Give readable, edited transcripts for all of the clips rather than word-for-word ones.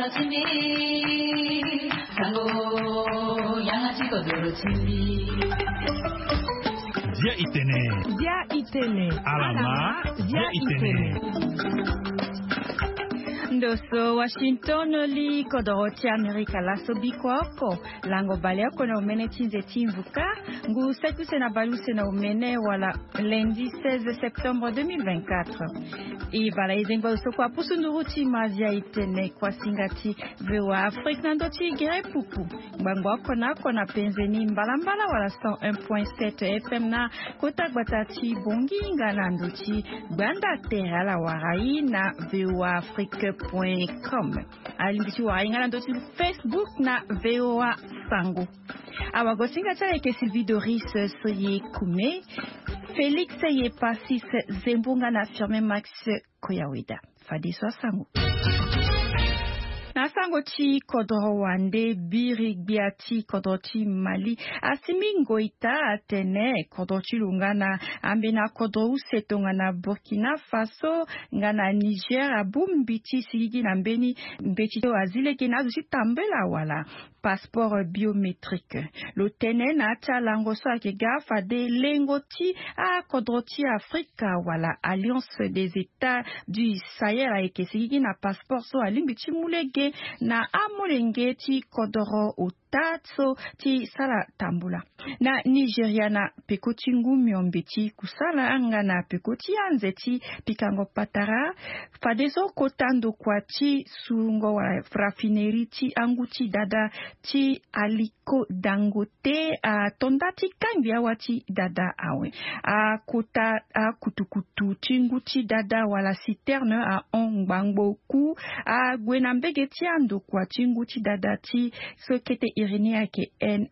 chimbi sango yanga chiko doro chimbi Dia itene alama dia itene Ndoso Washington li kodoroti Amerika la sobikwako lango baleko na umene chinze timvuka ngu sekuse na baluse na umene wala lundi 16 septembre 2024 Ibala izengo sokwa pusunduruti mazia itene kwa singati vewa Afrika ndoti gere pupu Mbangwako nako na penzeni mbalambala wala 101.7 FM na kota gbatati bongi ngana ndoti banda terala warai na vewa Afrika.com Alinditi waringana ndoti Facebook na VOA Sango Awagosinga tayeke Sylvie Doris soye kume Félix ye pasis Zembunga na firme Max Koyawida Fadiswa Sango Nasango chi kodoro wande biri biati kodoti Mali asimingo ita atene kodoti lungana ambina kodoro setongana Burkina Faso ngana Niger abumbiti sigigi na mbeni mbeti azile kenazu si tambela wala passeport biométrique lo tene na cha lango so ke gafa de lengoti a kodoti Afrika wala Alliance des États du Sahel a ekesigi na passeport so alimbiti mulege na amolengeti kodoro utatso ti sala tambula na Nigeria na pekoti ngumi ombeti kusala anga na pekoti anzeti pikango patara fadezo kotando kwa ti sungo wa raffinerie ti anguti dada ti Aliko Dangote tondati kambia wati dada awe kota kutukutu tinguti dada wala citerne a ongbangbo ku gwenambege ti ando kwa tinguti dada ti sokete irini ke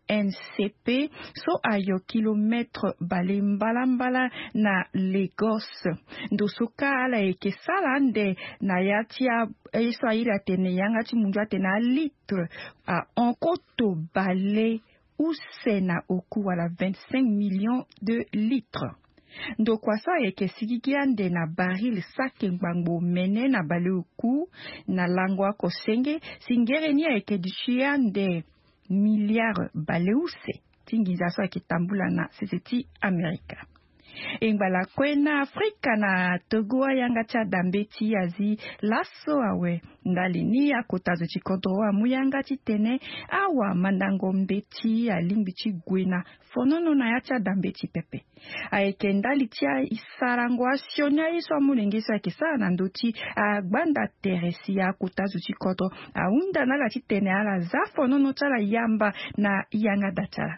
NNCP so ayo kilometre bale mbala na Lagos ndo soka ala eke salande na yatia eso aira tene yanga ti mundu atena litre en koto bale usena oku wala 25 millions de litres ndo kwa sa eke sigigiande na baril sake mbangbo mene na bale oku na langwa kosenge singereni eke dishiande milliard baleuse tingiza so akitambula na sisiti Amerika Engbala kwena Afrika na Togo yanga cha dambeti azi laso awe ndalini akotazo chikodroa muyanga chitene awa mandango mbeti alimbichi gwena fonono na yacha dambeti pepe aeke ndali tia isarangwa sionya iso mulengesa akisa na ndoti agbanda teresi akotazo chikodro aunda na chitene ala za fonono chala yamba na yanga datala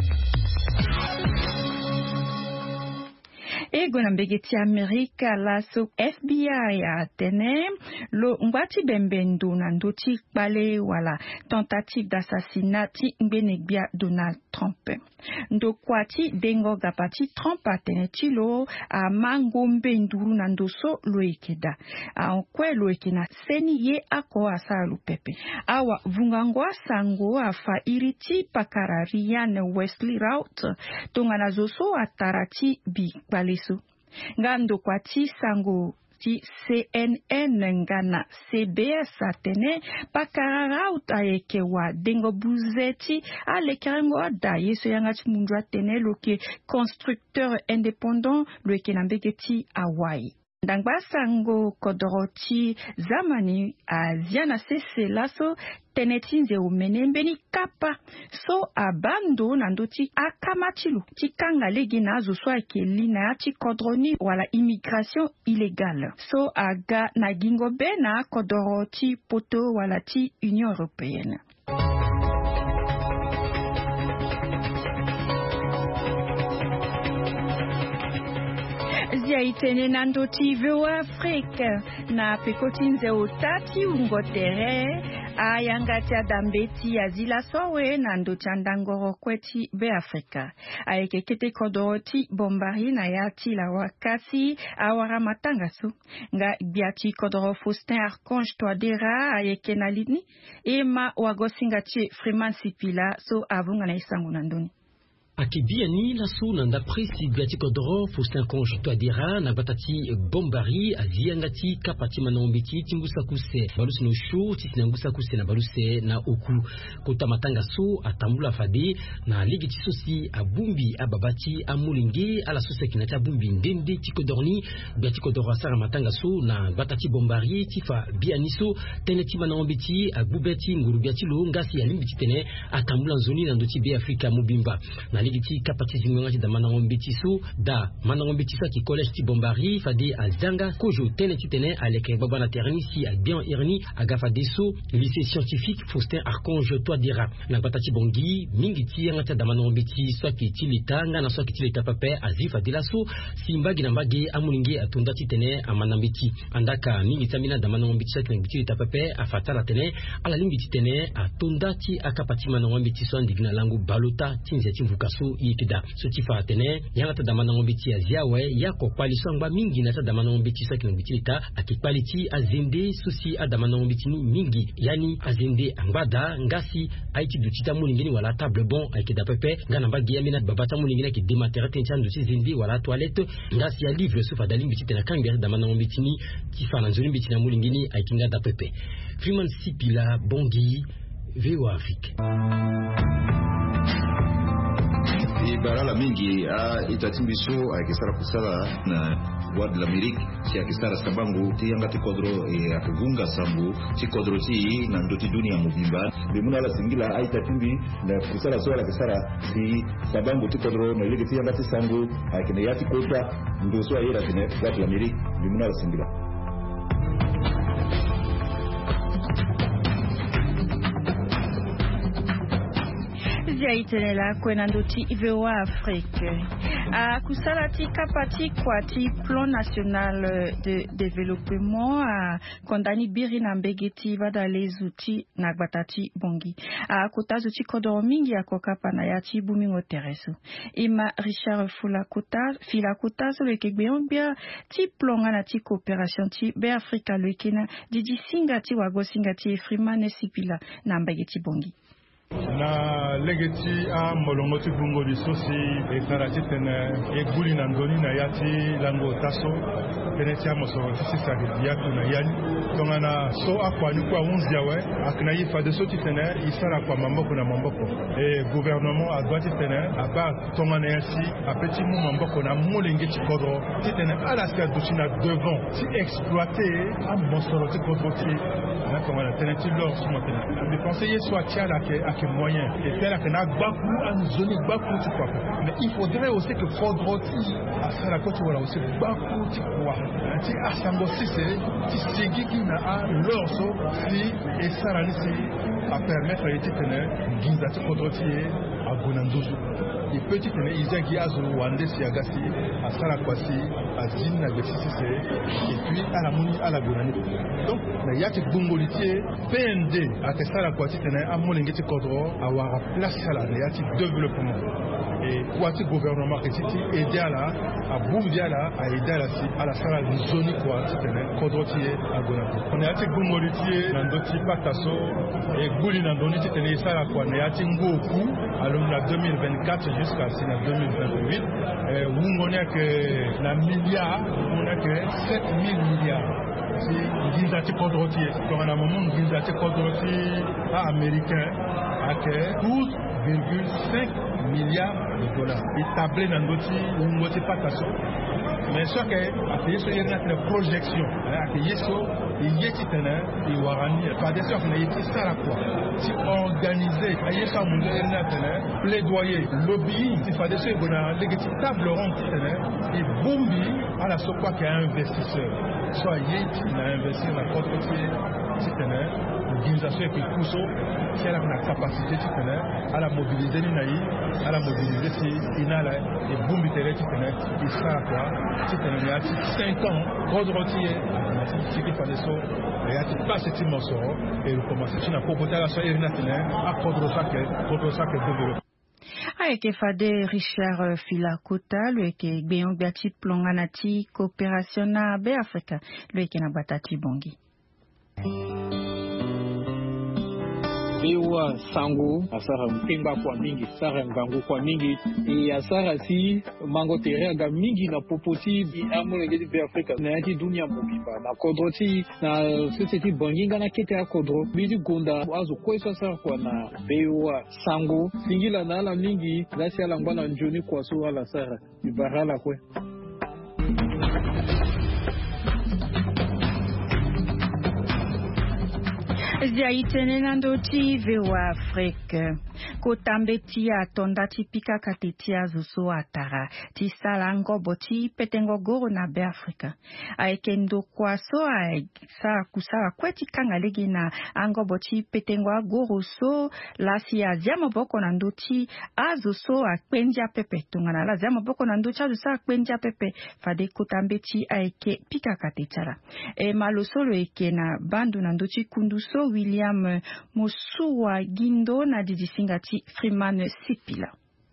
Ego na mbegeti Amerika laso FBI atene lo ngwati bembendu na ndoti kpale wala tentative d'assassinat ngbenegbia Donald Trump. Ndo kwati dengo gapati Trump atene chilo a mango mbenduru na ndoso loekeda. Kwe loekena seni ye ako asalu pepe. Awa vungangwa sango afa iriti pakara Ryan Wesley Route tongana zoso atarati bi kpale Ngando kwati sango ti CNN ngana CBS atene pakara utaeke wa dengo buzeti alekerengo da yeso yanga mundu atene loke constructeur indépendant loke nambegeti Hawaii Ndangba sango kodoroti zamani aziana sese laso tenetinze umenembeni kapa so abando nandoti akamatilu tikanga legi nazo so akeli na ti kodroni wala immigration illégale so aga na gingo bena kodoroti poto wala ti Union européenne Zia itene nandoti VOA Afrika na pekotinze utati ungotere ayangati adambeti azila sowe nandoti andangoro kweti be Afrika ayekekete kodoti bombari na yati la wakasi awara matangaso nga biati kodoro Faustin Archange Toadera ayeke na lidni ema wagosingati Freeman Sipila so avunga na isangu nandoni Akibiani lasu nanda presi biati kodoro Faustin Conge Touadéra na batati bombari aziangati kapati manombiti tingusa kuse baluse no show tisinangusa kuse na baluse na oku kota matanga so atambula fade na ligi tisosi abumbi ababati amulingi ala sose kinata bumbi ndende tikodorni biati kodoro asara matanga so na batati bombari tifa bianiso teneti manombiti agubeti nguru biati lo ngasi alimbiti tene atambula zoni na ndoti be Afrika mubimba na ligiti kapati zingonga da manangombiti su da manangombiti sa ki collège ti bombari fadi azanga kojo teneti tene aleke baba na terni si a bien irni agafa deso lycée scientifique Faustin Archange Touadéra na batati bongi mingiti ngata da manangombiti so ki tilitanga na so ki tilita pape azifa dilaso simbagi na mbagi amuningi atunda ti tene amanambiti andaka mingita mina da manangombiti so ki tilita pape afatala tene ala limbiti tene atunda ti akapati manangombiti so ndigina langu balota tinze timvukaso ikida sotifa tene yangata damana ngombiti aziawe yako kwaliso ngba mingi na damana ngombiti sakino bitilita akipaliti azende susi adamana ngombiti mingi yani azende angbada ngasi aiti dutita mulingini wala table bon aikida pepe ngana mbagi yamina babata mulingini ki dematerate nchandu si zindi wala toilette ngasi ya livre sufa dalimbiti tena kangere damana ngombiti ni tifana nzuri mbiti na mulingini aikinga da pepe Freeman Sipila Bongi VOA Afrique. Barala mingi itatimbisho akisara kusala na Voix de l'Amérique si akisara sabangu tiyanga tikodro akivunga sambu tikodro ti na ndoti dunia mubimba bimuna la singila aitatimbi na kusala swala akisara si sabangu tikodro na ile tiyanga tisangu akine yati kota ndo so ayera tene Voix de l'Amérique bimuna la singila. Itenela kwenandoti VOA Afrique. Kusalati kapati kwati plan national de développement kondani biri na mbegeti vada les outils na batati bongi. Kotazuti kodoro mingi akokapa na yati bumingo tereso. Ima Richard Fila Kotazo leke gbeombia ti plonga na ti coopération ti be Afrika lwekena didi singa ti wago singa ti Freeman Sipila na mbegeti bongi. Na legeti a molongoti bungo di sosi e karati tene e guli na ndoni na yati lango taso peneti amoso sisi sagi yatu na yani tonga na so akwa nyukwa unzi yawe akna yifa de soti tene isara kwa mamboko na mamboko e gouvernement a doiti tene aba tonga na yasi apeti mu mamboko na molengi chikodo ti tene ala sia duchina devant si exploiter a monsoro ti kodoti na tonga na tene ti lor sumo tene de conseiller soit tiala que moyen et faire que na baku en zone baku tu quoi mais il faudrait aussi que Fodroti à ça côté voilà aussi baku tu quoi ti asango si c'est ti segi qui na l'orso si et ça là ici à permettre à tenir ginzati Fodroti à Gonandozo et petit tenir izagi azo wande si agasi à ça kwasi à zine na besisi et puis à la moni à la Gonani donc na yaki bungolitier PND à que ça kwasi tenir à molengeti avoir place à la développement et quoi le gouvernement qui aider à la à bouger à aider à la salle de zone quoi c'est kodrotier à Gonato on est à Gongolitier dans d'autres patasso et gouli dans donné c'est ça la quoi on est à Ngoku alors la 2024 jusqu'à 2028 on a que la milliard on a que 7000 milliards c'est Ginzati Kodrotier donc à un moment Ginzati Kodrotier américain avec 12,5 milliards de dollars. Établi dans notre patation. Mais ce qui est une projection, il y a des warani, pas des gens qui ont ça la quoi. Si organisé, il y a un plaidoyer, lobbying, il faut des gens qui ont des tables rondes et boombi à la soppa qui est un investisseur. Soit il a investi dans la contre-pied, l'organisation et puis Kousso, si elle a la capacité à la mobiliser, à la mobiliser si il a et boum, il sera quoi, si il y a 5 ans, Kodrotier, si il fallait ça, il y a pas ce morceau et il commence à proposer à la soirée nationale à Kodrosac développer. Aeke fade Richard Fila Kota lweke gbeyon biati plonganati coopération na be Afrika lweke na batati bongi. bewa sango asara mpemba kwa mingi sara ngangu kwa mingi e asara si mango terega mingi na popoti amolengezi be Afrika na yati dunia mobimba na kodroti na society banginga na kete ya kodro bidi gonda azo kwesa sara kwa na bewa sango singila na ala mingi lasi ala ngwana njoni kwa so ala sara ibarala kwe. Ziaitene nandoti vewa Afrika. Kotambeti atonda tipika katetia zuso atara. Tisala ngoboti petengo goro na be Afrika. Aikendo kwaso sa kusara kweti kangalegi na angoboti petengo goro so lasi aziama boko nandoti azuso akpenja pepe. Tungana la ziama boko nandoti azuso akpenja pepe. Fade kotambeti aike pika katetara. Malosolo eke na bandu nandoti kunduso William Mosuwa Gindo na Didisingati Freeman Sipila.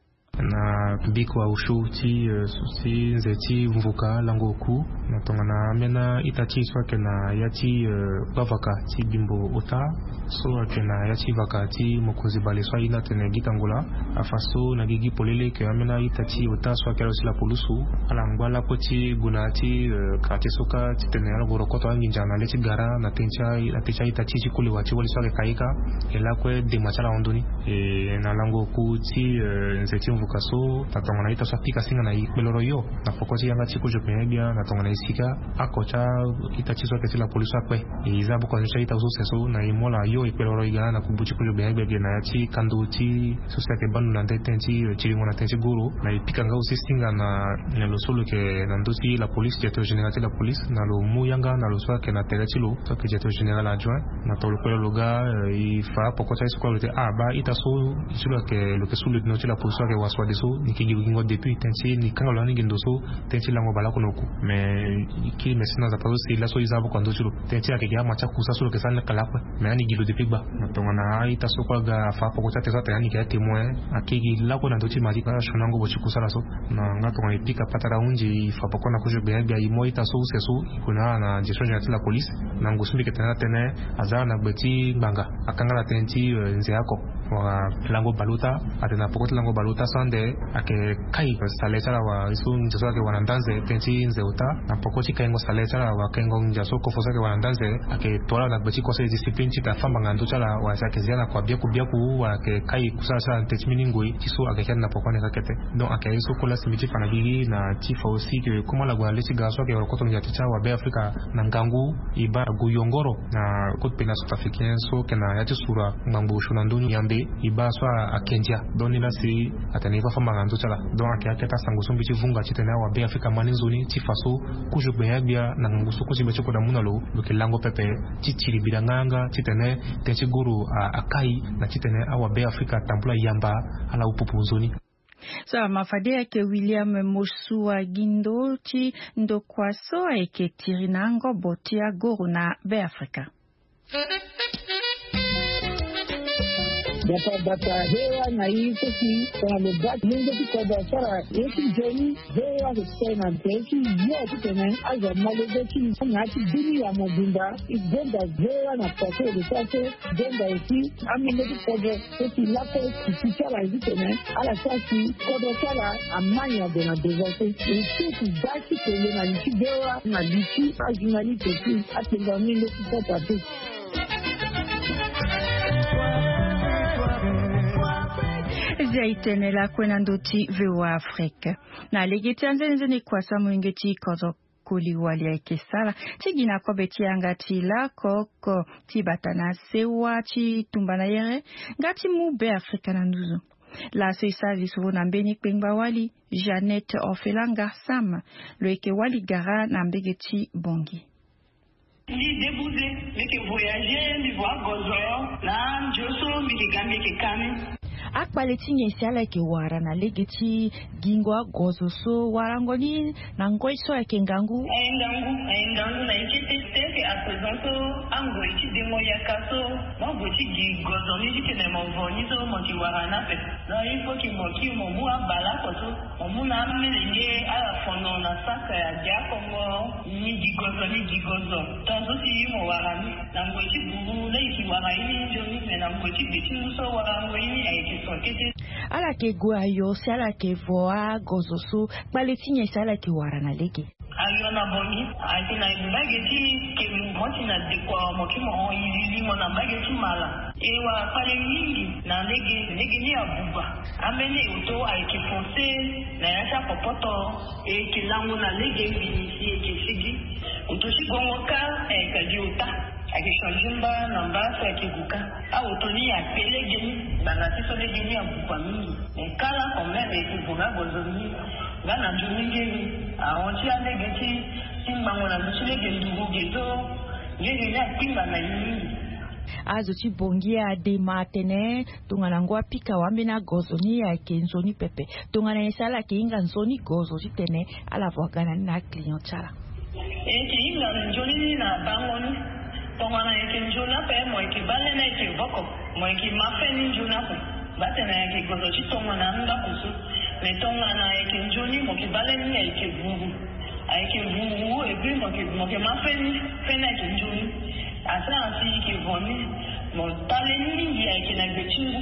Na bikwa ushuti susi nzeti mvuka langoku na tongana mena itachi swake na yati bavaka ti bimbo ota so akena yati vakati mokozi bale swa ina tene gitangola afaso na gigi polele ke amena itachi ota swake la polusu ala ngwala poti gunati kati soka tene ala gorokoto anginjana leti gara na tencha itachi kule wati wali swake kaika ela kwe de machala ondoni na langoku ti nzeti vukaso tatongana ita safika singa na ikbeloro yo na fokosi yanga chiko jopebia na tongana isika akocha ita chiso ke la polisi akwe izabu kwa ita uso seso na imola yo ikbeloro igana na kubuchi ko jopebia na yachi kanduti susa ke bandu na detenchi chiringo na tenchi guru na ipika ngao singa na lo solo ke na ndosi la polisi jeto general la polisi na lo muyanga na lo swa ke na terechilo so ke jeto general adjoint na tolo ko loga ifa pokocha isko lote ba ita so chilo ke lo ke sulu no la polisi ke waswa deso nikigingo depuis tenchi ni kangalo ni gindoso tenchi lango balako noku me ki mesina za pazo si la so izabo kwa ndochuro tenchi akigya macha kusa solo kesana kalakwa me ani gilo depuis ba natongana aita sokwa ga fa poko tate za tani ke témoin akigi lako na ndochi mali kana shonango bochi kusala so na ngato ngai pika patara unji fa poko na kujo bega imoita so seso kuna na jesho ya la police na ngusumbi ketana tene azana na beti banga akangala tenchi nze yako wa lango baluta atena poko lango baluta sande ake kai salesara wa isu njaso ke wanandanze tenchi nzeuta na pokochi kaingo salesara wa kaingo njaso kofosa ke wanandanze ake tola na beti kose discipline chita famba ngando chala wa sake ziana kwa biaku wa ke kai kusasa tenchi miningoi chiso ake kana pokone kakete donc ake isu kola simiti fanabigi na chifa aussi que comment la gwa lesi gaso ke rokoto njaticha wa be Afrika na ngangu iba guyongoro na kot pena South Africain so kana yati sura ngambo shunandunyu yambe iba swa akenja donila si ataniva famba ngando chala donc akata sangusumbi chivunga chitena wa be Afrika maninzoni chifaso kujo beyabia na ngusu kusibe choko da munalo lokelango pepe chichiri bidanganga chitene tenchiguru akai na chitene awa be Afrika tambula yamba ala upupunzoni. So mafade ke William Mosuwa Gindo chi ndo kwaso eke tirinango botia goro na be Afrika. Data hewa na hizo ki kwa mbati mungo kwa biashara yetu jeni hewa kutena mpeki yote tena aza malezeki ngati dunia mobimba igenda hewa na pato letate genda eti amende kwa eti lapo kichara hizo tena ala sasi kwa sala amanya de na devote eti daki tele na lichidewa na lichi ajinali teki atenga minde kupata tu. Zaitenela kwena ndoti vewa Afrika. Na legeti anzeni kwa samu ingeti kozo kuli wali ya kesala. Tigina kwa beti angati la koko tibatana sewa chi tumbana yere. Ngati mube Afrika na nduzo. La service na mbeni kwengba wali Janet Ofelanga Sam. Loeke wali gara na mbegeti bongi. Ni débousé, mais que voyager, ni voir Gozo, là, Joso, mi que gambe que kame. Akbaleti nyesiala ke wara na legeti gingwa gozo so warangoni na ngoi so ya kengangu ngangu na ikite ke a présent nango ichi demo ya kaso mambo chi gigozo ni dikene mvoni so moki warana pe na ifo ki moki momu abala koso momu na melenge ala fono na saka ya jakongo ni gigozo tonzo si mo warani nango ichi bubu le ichi waraini joni me nango ichi bichi so warango ini aiki sokete ala ke guayo sala ke voa gozoso baletinya sala ke warana leke ayona boni atina bageti ke moti na dekwa mokimo yili mona bageti mala ewa pale mingi na lege ni abuba amene uto aikifonse na yasha popoto kilangu na lege binisi ekisigi utoshi gongoka kajiuta akishonjimba na mbasa akiguka au toni ya pelege bana tiso lege ni abuba mingi kala komere kubuga gozoni bana jumingi aonchi alegeti simbango na mchilege ndugu gezo ngege na kimba na yini azo chibongia de matene tungana ngwa pika wambe na gozo ni ya kenzoni pepe tungana esala ke inga nzoni gozo chitene ala vwagana na client chala inga njoni na bangoni tungana ekenjona pe mo ekibale na ekivoko mo ekimafeni njona ko batena ya gozo chitongana nda kusu metongana ekenjoni mo kibale ni ekivungu aikevungu ebi mo kemafeni fena ekenjoni asa asi kivoni mo tale mingi yake na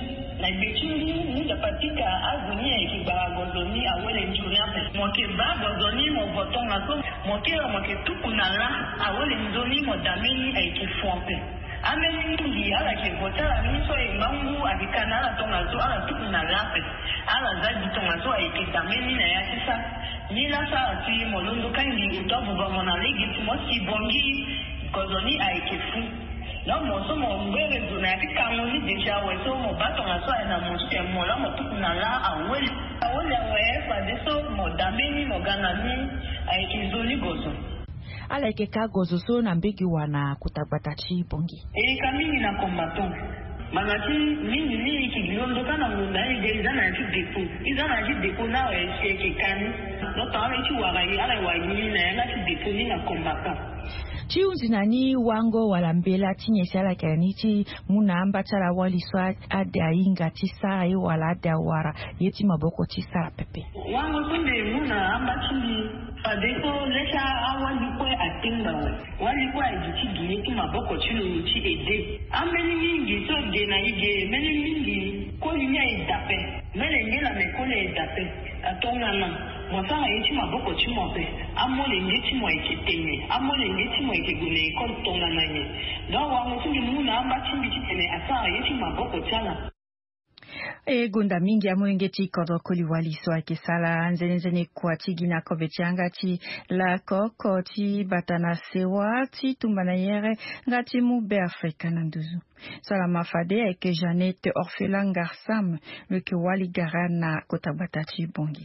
bechingu ni dapatika agunia ikibara gozoni awele njuri hape mo keba gozoni mo votonga so mo ke tukunala awele njoni mo dameni aikifompe ameni mingi ala ke votala miso imangu akikana ala tonga so ala tukunala hape ala zaidi tonga so aikidameni na yakisa nila sa ati mo londo kangi utovu ba mona legi mo si bongi gozoni aikifu na moso mo mbere zona kikamu ni deja weso mo bato na so na mo se mo la mo tukuna la awele we fa deso mo dameni mo ganani aikizoni gozo ala ke ka gozo so na mbegi wana kutabata chi bongi kamini na kombato manati mini ni kigilondo kana ngunda ile izana chi depo na we sheke kani no tawe chi wagai ala wani na yana chi depo ni na kombato chiunzi nani wango walambela tinyesala kaniti munamba tala waliswa ada inga tisa e wala da wara yeti maboko tisa pepe wango kunde muna amba chindi padeko lesha awalikwe atinda walikwe ajitigi yeti maboko chulu chi ede ameni mingi so de na ige meni mingi ko linya idape mele ngela mekole idape atongana mwasanga yeti maboko chimope amole ngeti mo ekitenye amole ngeti mo ekegune ko tongana nye no wango tungi muna amba chimbi chitene asa yeti maboko chala gunda mingi ya mwengeti kodokoli waliso ake sala nzene kwa tigina kobetianga ti la koko ti batana sewa ti tumbana yere ngati mube Afrika nanduzu sala mafade ake Janete Orphelin Garsam leke wali garana kotabata ti bongi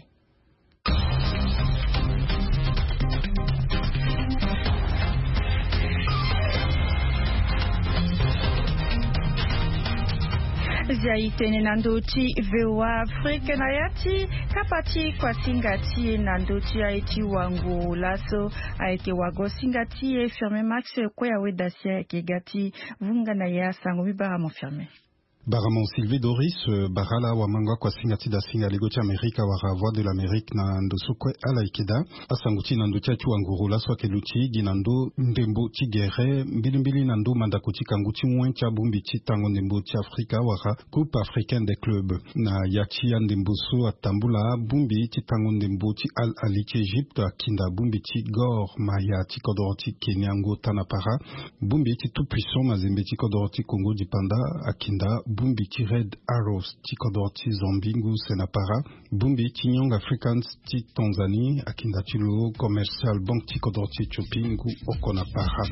Zaitene nandochi vewa Afrika na yati kapati kwa singati nandochi aiti wangu laso aike wago singati firme max kwa ya wedasia kegati vunga na ya sango mibara mo firme Baramon Sylvie Doris, Barala Wamanga kwa singati da singa legoti Amerika wara voix de l'Amérique na ndosukwe ala ikeda asanguti na ndocha chu anguru la swa keluchi ginando ndembo tigere mbilimbili na ndo mandakuti kanguti mwencha bumbi chitango ndembo chi Afrika wara Coupe africaine des clubs na yachi ya ndembo so atambula bumbi chitango ndembo chi Al Ahly chi Egypte akinda bumbi chi Gor Mahia chi Kodoroti Kenya ngo tanapara bumbi chi tout puissant mazembe chi Kodoroti Congo dipanda akinda bumbi ti Red Arrows ti Kodoroti Zambingu senapara bumbi ti Young Africans ti Tanzanie akinda ti lo commercial bank ti Kodoroti Chopingu okonapara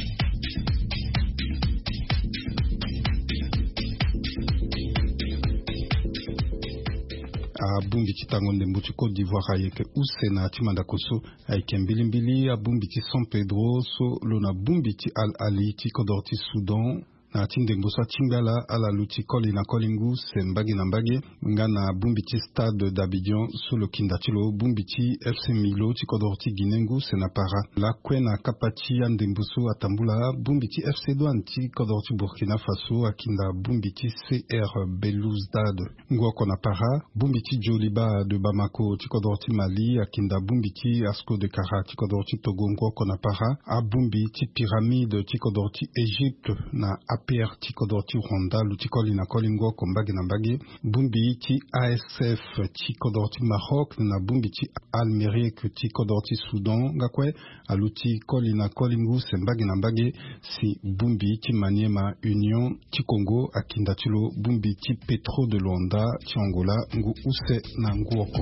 abumbi ti tango ndembo ti Côte d'Ivoire ayeke usena ti mandakoso ayeke mbilimbili abumbi ti San Pedro so lo na bumbi ti Al Ahly ti Kodoroti Soudan na tindembo so timbala ala luti koli na kolingu se mbagi na mbagi nga na bumbiti stade d'Abidjan solo kindatilo bumbiti FC Milo tikodorti ginengu se na para la kwena kapati andembuso atambula bumbiti FC Douane tikodorti Burkina Faso akinda bumbiti CR Belouizdad ngoko na para bumbiti Joliba de Bamako tikodorti Mali akinda bumbiti Asco de Kara tikodorti Togo ngoko na para a bumbiti Pyramide tikodorti Égypte na APR tikodorti Rwanda lutikoli na kolingo kombagi na mbagi bumbiti ASF tikodorti Maroc na bumbiti Almerie tikodorti Soudan ngakwe aluti koli na kolingu sembagi na mbagi si bumbiti Maniema Union ti Congo akindatilo bumbiti Petro de Luanda ti Angola ngu use na nguoko.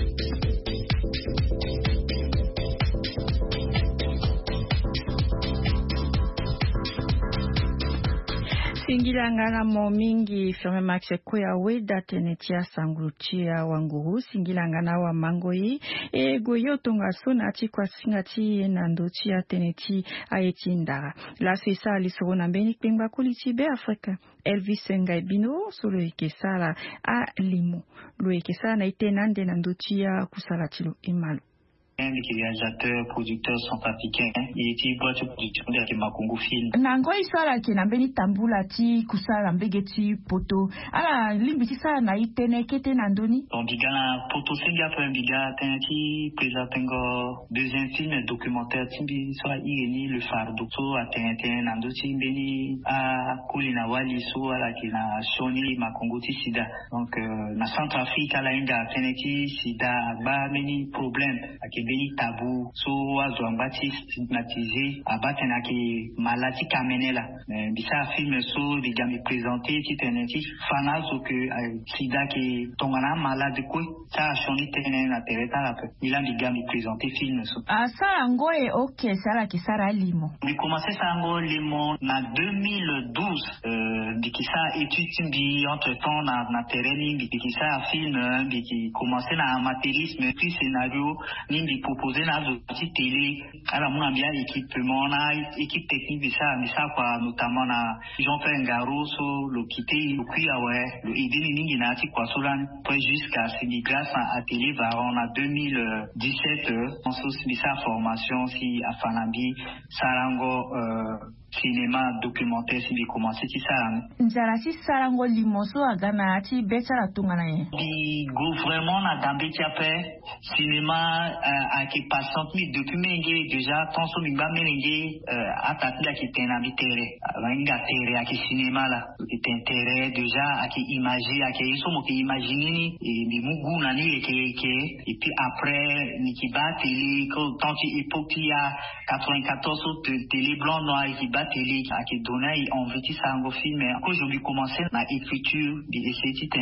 Singilangana mo mingi firme Max Koya weda tenetia sangurutia wanguru singilangana wa mangoi goyo tonga sona ti kwa singati nandotia teneti ayetinda la sesa lisoro mbeni pengba kuliti be Afrika Elvis Ngaibino solo ikesala a limo lo ikesala na itenande nandotia kusala tilo imalu qui réalisateur, producteur centrafricain et qui boîte de production de Makungu Film. Nango isala ki na mbeni tambula ti kusala mbegeti poto ala limbiti sa na itene kete nandoni. Donc bigana poto senga pe biga tenki présentengo deuxième film documentaire timbi so ireni le fardeau so atenten nandoti mbeni a kulina wali so ala ki na shoni Makungu ti sida. Donc na Centrafrique ala inga tenki sida ba many problème beni tabou so azwambati stigmatisé abatena ki maladie kamenela bisa film so déjà me présenter ti teneti fanazo que sida ki tongana malade ko ça choni tenen na tereta la pe il biga me présenter film so ça ngoe OK sala ki sara limo mi commencé ça ngo limo na 2012 biki ça étude bi entre temps na terrain biki ça film biki commencé na amateurisme puis scénario ni proposer na petite télé ala muna bien équipement na équipe technique de ça quoi notamment na Jean-Pierre Ngaro so le quitter le puis ouais le idée ningi na ti kwa solan pour jusqu'à grâce à télé varon en 2017 on se ça formation si à Fanambi Sarango cinéma documentaire si bi commencé ti ça nzara si sarango limoso agana ti betara tungana ye bi go vraiment na dambe ti apé cinéma a qui passante mi documenté déjà tant so mi ba menenge atati a qui tena mi tere nga tere a qui cinéma là qui t'intérêt déjà a qui imaginer a qui so mo qui imaginer et mi mugu na ni et puis après ni qui ba télé quand tu époque il y a 94 télé blanc noir qui télé qui donnait envie de ça en film mais aujourd'hui commencer na écriture et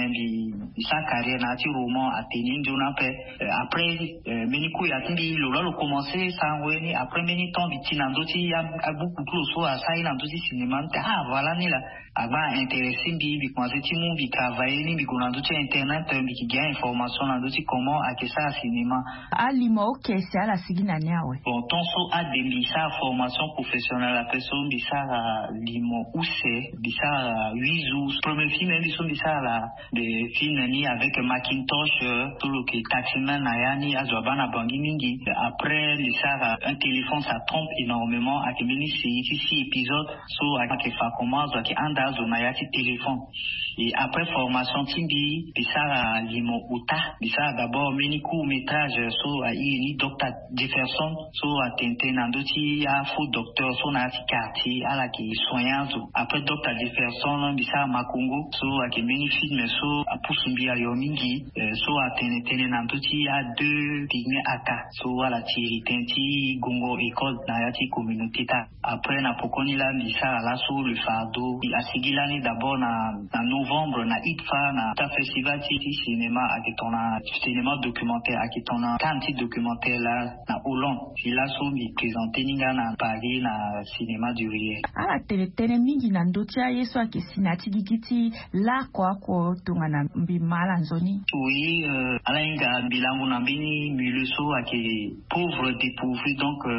c'est sa carrière na ti roman à tenir jona après meni ko ya tindi lo commencer ça en après meni temps bitina ndoti a beaucoup plus so à ça il ndoti cinéma voilà ni là aba intéressé bi commencer ti mon bi travailler ni bi ko ndoti internet bi qui gagne information ndoti comment à que ça cinéma ali mo OK c'est à la sigina nyawe bon ton so a des ça formation professionnelle la personne bisa limo use bisa 8 jours premier film bisa la de film ni avec Macintosh tout le qui taximan ayani azwabana bangi mingi après bisa un téléphone ça trompe énormément à mini 6 épisodes so à que fa commence à qui anda zona ya téléphone et après formation timbi bisa limo uta bisa d'abord mini court métrage so a ni Dr Jefferson so a tente nandoti a faux docteur so na quartier à la qui soignant après Dr Jefferson bisa Makungu so a qui mini film so a pusumbi a yomingi so a tene nandoti a 2 digné aka so à la tenti gongo école na yati communauté ta après na pokoni la bisa la so le fardeau a sigilani d'abord na novembre na ITFA na ta festival ti cinéma a qui tona cinéma documentaire a qui tona kanti documentaire là na Hollande il a so mi présenté ninga na Paris na cinéma du Rier ala tene mingi na ndotia yeso ake sinati gigiti la kwa ko tungana mbi mala nzoni oui ala inga bilangu na bini milieu so ake pauvre dépourvu donc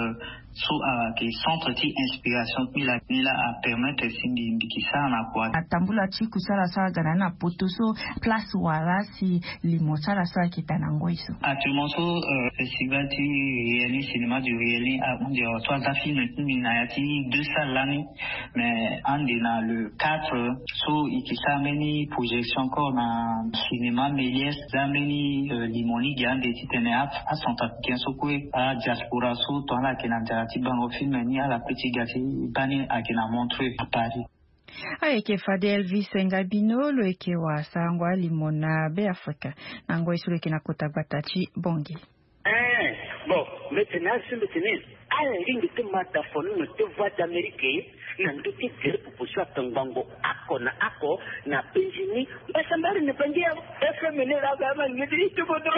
so ke centre ti inspiration mila a permettre sindi bikisa na kwa atambula chi kusala sa gana na potoso place wala si limosala sa kitana ngoiso actuellement so festival ti réel cinéma du réel a on dit trois films na yati 2 salles l'année mais un de na le 4 so ikisa meni projection encore na cinéma Méliès zameni limoni gande ti tene a Centre africain so ko a diaspora so to la kenanda ti bango film ni à la petite gâterie bani a kena montré à Paris. Eke fade Elvis Ngabino lo eke wa sangwa limona be Afrika nango isule kena kota batachi bongi. Bon, maintenant à la ligne de mataphone no te voix d'Amérique nandu ti dire proposition tangango akona ako na penjini basambari ne pangia FMN la gama ngidi to bodo.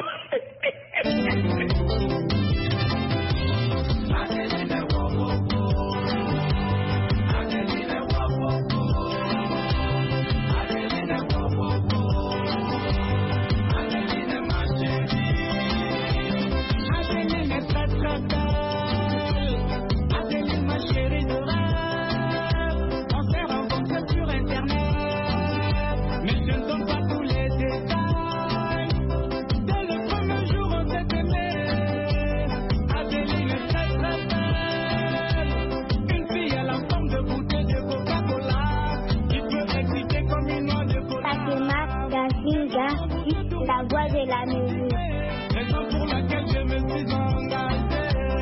La voix de la musique. Raison pour laquelle je me suis engagé.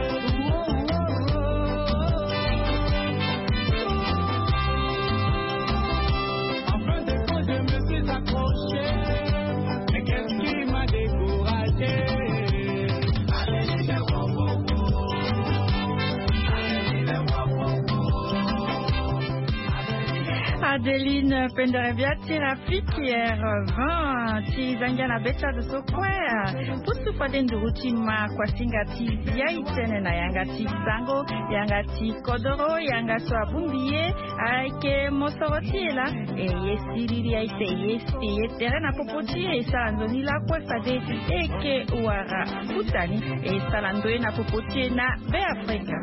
Enfin de quand je me suis accroché, mais qu'est-ce qui m'a découragé? Adeline Pendereviati rafiki ti zangana becha de sokwe pusu fade nduruti ma kwa singati ya itene na yangati zango yangati kodoro yangaso abumbiye aike mosoroti la yesiriri aite yesi terena popoti salandoni la kwa fade eke uara futani salandoi na popoti na be Afrika.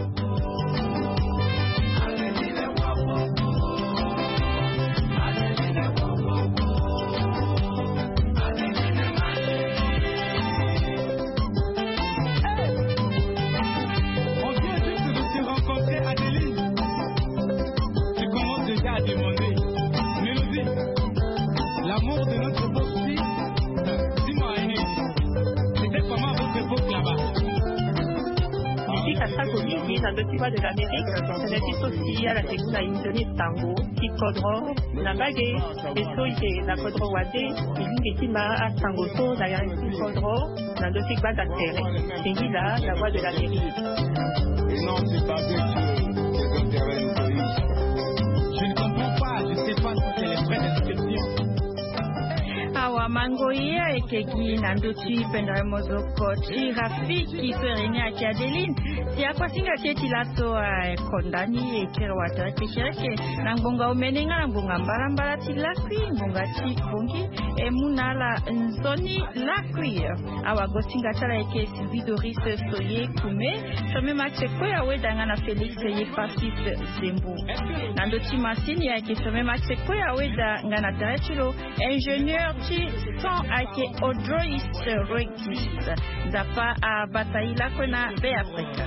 L'amour de notre époque, dis-moi, c'était comment votre époque là-bas? Ici, Kasakovici, dans le climat de l'Amérique, c'est un aussi à la segunda édition tango, qui codro, Nambage, et soïe, la codro wade, et qui m'a à Tangoto, d'ailleurs, qui codro, dans le climat d'Altéré. C'est là, la voix de l'Amérique. Et non, c'est pas vrai que je ne comprends pas, je ne sais pas si c'est les frais d'inscription. Awa mangoia ekegi nanduchi pendremo zokochi rafiki sereni aki Adeline si akwasinga cheti lato kondani ekirwata kishireke nangonga umenenga nangonga mbarambara tilakwi ngonga chi bongi emunala nzoni lakwi awa gosinga tala eke Sylvie Doris Soye kume chome maxe koya wedanga na Félix ye Francis Zembo nanduchi masini eke chome maxe koya wedanga na Terechilo ingénieur sans ake odroist regis zapa a bataila kona be Afrika.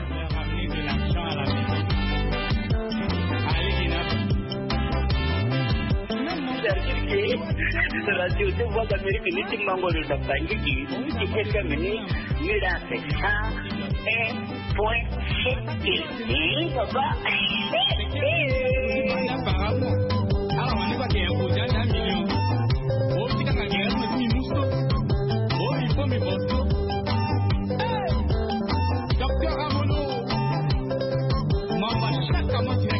Radio de voix d'Amérique ni timbango de tabangi ki FM ni mira pesa point city baba alors on est pas qu'il y a un projet d'un million. Oh, si quand il y a un petit oh, il faut mes bostos. Docteur Ramono, maman, chaque mois,